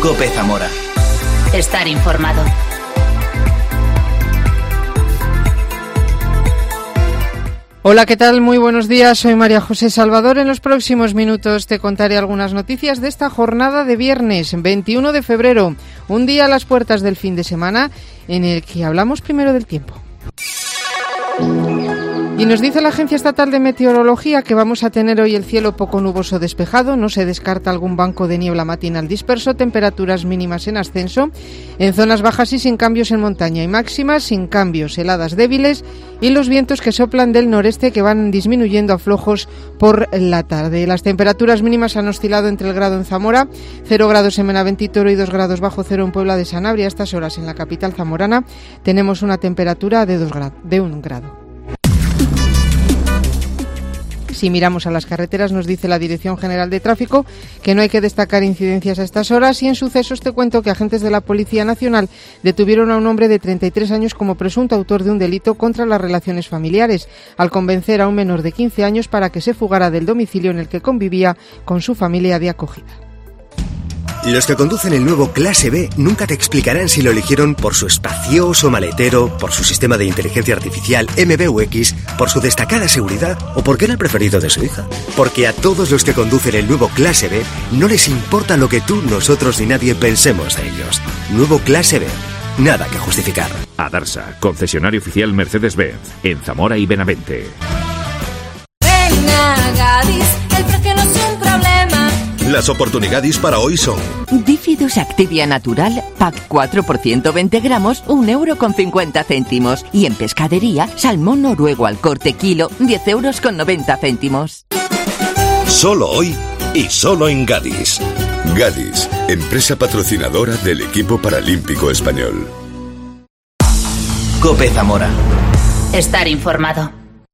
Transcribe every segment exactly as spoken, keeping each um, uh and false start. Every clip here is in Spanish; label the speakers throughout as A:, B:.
A: COPE Zamora.
B: Estar informado.
C: Hola, ¿qué tal? Muy buenos días, soy María José Salvador. En los próximos minutos te contaré algunas noticias de esta jornada de viernes, veintiuno de febrero, un día a las puertas del fin de semana en el que hablamos primero del tiempo. Y nos dice la Agencia Estatal de Meteorología que vamos a tener hoy el cielo poco nuboso despejado, no se descarta algún banco de niebla matinal disperso, temperaturas mínimas en ascenso, en zonas bajas y sin cambios en montaña y máximas, sin cambios, heladas débiles y los vientos que soplan del noreste que van disminuyendo a flojos por la tarde. Las temperaturas mínimas han oscilado entre el grado en Zamora, cero grados en Benavente y Toro y dos grados bajo cero en Puebla de Sanabria. A estas horas en la capital zamorana tenemos una temperatura de, dos grado, de un grado. Si miramos a las carreteras, nos dice la Dirección General de Tráfico que no hay que destacar incidencias a estas horas, y en sucesos te cuento que agentes de la Policía Nacional detuvieron a un hombre de treinta y tres años como presunto autor de un delito contra las relaciones familiares, al convencer a un menor de quince años para que se fugara del domicilio en el que convivía con su familia de acogida.
D: Los que conducen el nuevo Clase B nunca te explicarán si lo eligieron por su espacioso maletero, por su sistema de inteligencia artificial M B U X, por su destacada seguridad o porque era el preferido de su hija. Porque a todos los que conducen el nuevo Clase B no les importa lo que tú, nosotros ni nadie pensemos de ellos. Nuevo Clase B. Nada que justificar.
E: Adarsa, concesionario oficial Mercedes-Benz, en Zamora y Benavente.
F: Ven a Gadis, el precio no es un problema.
G: Las oportunidades para hoy son:
H: Bifidus Activia Natural, pack cuatro por ciento veinte gramos, un euro con cincuenta céntimos. Y en pescadería, salmón noruego al corte kilo, diez euros con noventa céntimos.
G: Solo hoy y solo en Gadis. Gadis, empresa patrocinadora del equipo paralímpico español.
A: COPE Zamora.
B: Estar informado.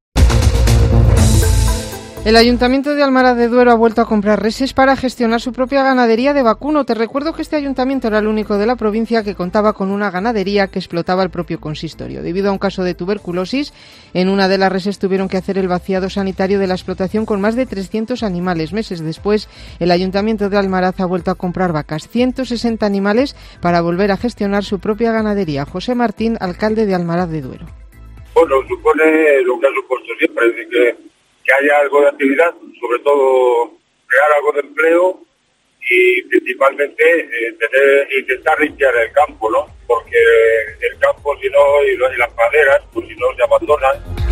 C: El Ayuntamiento de Almaraz de Duero ha vuelto a comprar reses para gestionar su propia ganadería de vacuno. Te recuerdo que este ayuntamiento era el único de la provincia que contaba con una ganadería que explotaba el propio consistorio. Debido a un caso de tuberculosis, en una de las reses tuvieron que hacer el vaciado sanitario de la explotación con más de trescientos animales. Meses después, el Ayuntamiento de Almaraz ha vuelto a comprar vacas, ciento sesenta animales, para volver a gestionar su propia ganadería. José Martín, alcalde de Almaraz de Duero.
I: Bueno, supone lo que ha supuesto siempre, es decir, que que haya algo de actividad, sobre todo crear algo de empleo y principalmente eh, tener, intentar limpiar el campo, ¿no? Porque el campo, si no, y, y las praderas, pues si no, se abandonan.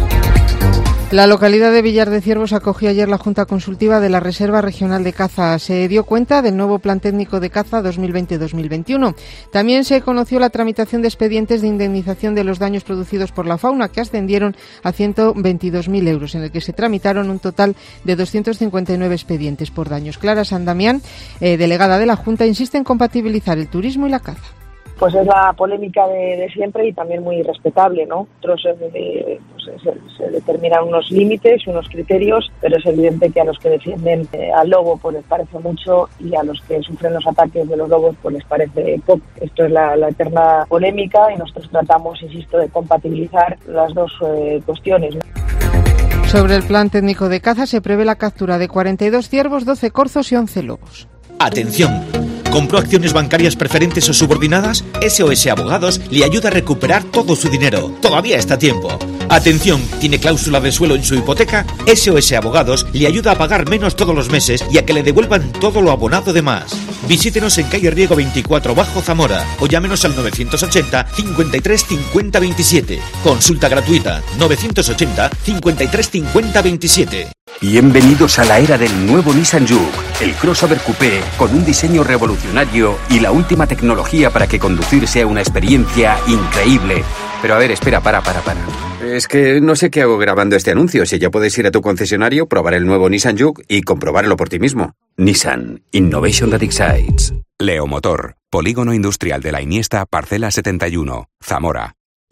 C: La localidad de Villar de Ciervos acogió ayer la Junta Consultiva de la Reserva Regional de Caza. Se dio cuenta del nuevo Plan Técnico de Caza dos mil veinte dos mil veintiuno. También se conoció la tramitación de expedientes de indemnización de los daños producidos por la fauna, que ascendieron a ciento veintidós mil euros, en el que se tramitaron un total de doscientos cincuenta y nueve expedientes por daños. Clara San Damián, eh, delegada de la Junta, insiste en compatibilizar el turismo y la caza.
J: Pues es la polémica de, de siempre y también muy respetable, ¿no? Nosotros eh, pues se, se determinan unos límites, unos criterios, pero es evidente que a los que defienden eh, al lobo pues les parece mucho y a los que sufren los ataques de los lobos pues les parece poco. Esto es la, la eterna polémica y nosotros tratamos, insisto, de compatibilizar las dos eh, cuestiones, ¿no?
C: Sobre el plan técnico de caza se prevé la captura de cuarenta y dos ciervos, doce corzos y once lobos.
K: Atención. ¿Compró acciones bancarias preferentes o subordinadas? S O S Abogados le ayuda a recuperar todo su dinero. Todavía está a tiempo. Atención, ¿tiene cláusula de suelo en su hipoteca? S O S Abogados le ayuda a pagar menos todos los meses y a que le devuelvan todo lo abonado de más. Visítenos en calle Riego veinticuatro Bajo Zamora o llámenos al novecientos ochenta, cincuenta y tres, cincuenta, veintisiete. Consulta gratuita novecientos ochenta, cincuenta y tres, cincuenta, veintisiete.
L: Bienvenidos a la era del nuevo Nissan Juke, el crossover coupé con un diseño revolucionario y la última tecnología para que conducir sea una experiencia increíble. Pero a ver, espera, para, para, para. Es que no sé qué hago grabando este anuncio, si ya puedes ir a tu concesionario, probar el nuevo Nissan Juke y comprobarlo por ti mismo. Nissan, Innovation that excites.
M: Leo Motor, Polígono Industrial de la Iniesta, Parcela setenta y uno, Zamora.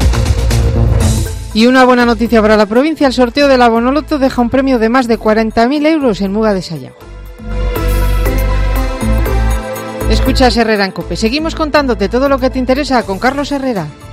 C: Y una buena noticia para la provincia: el sorteo del Abonoloto deja un premio de más de cuarenta mil euros en Muga de Sayago. Escuchas Herrera en COPE. Seguimos contándote todo lo que te interesa con Carlos Herrera.